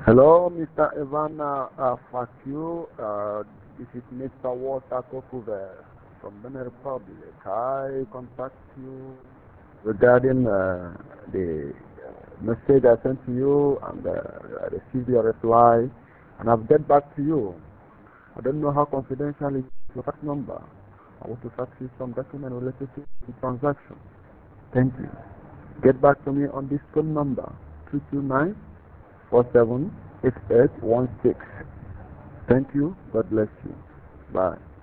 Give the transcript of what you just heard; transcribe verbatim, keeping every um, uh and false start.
Hello, Mister Ivan uh, uh, Fatiu. Uh, this is Mister Walter Kokuve from Benin Republic. I contact you regarding uh, the message I sent to you, and uh, I received your reply, and I've get back to you. I don't know how confidential is your fax number. I want to fax you some document related to the transaction. Thank you. Get back to me on this phone number, two two nine four seven eight eight one six. Thank you. God bless you. Bye.